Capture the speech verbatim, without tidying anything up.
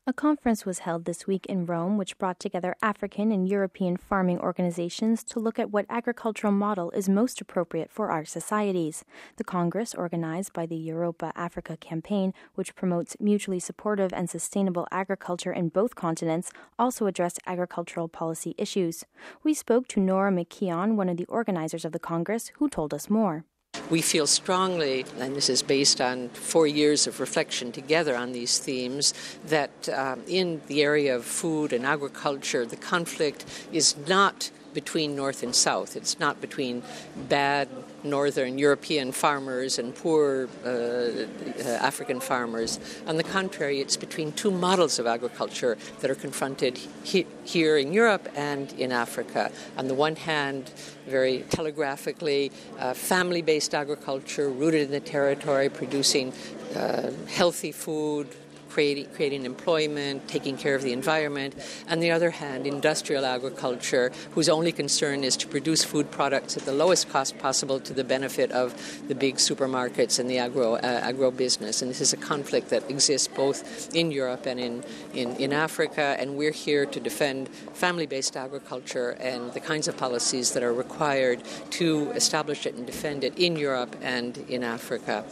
A conference was held this week in Rome which brought together African and European farming organizations to look at what agricultural model is most appropriate for our societies. The Congress, organized by the Europa Africa Campaign, which promotes mutually supportive and sustainable agriculture in both continents, also addressed agricultural policy issues. We spoke to Nora McKeon, one of the organizers of the Congress, who told us more. We feel strongly, and this is based on four years of reflection together on these themes, that um, in the area of food and agriculture, the conflict is not between North and South. It's not between bad Northern European farmers and poor uh, uh, African farmers. On the contrary, it's between two models of agriculture that are confronted he- here in Europe and in Africa. On the one hand, very telegraphically, uh, family-based agriculture rooted in the territory, producing uh, healthy food, Creating, creating employment, taking care of the environment. On the other hand, industrial agriculture, whose only concern is to produce food products at the lowest cost possible to the benefit of the big supermarkets and the agro uh, agro business. And this is a conflict that exists both in Europe and in, in, in Africa, and we're here to defend family-based agriculture and the kinds of policies that are required to establish it and defend it in Europe and in Africa.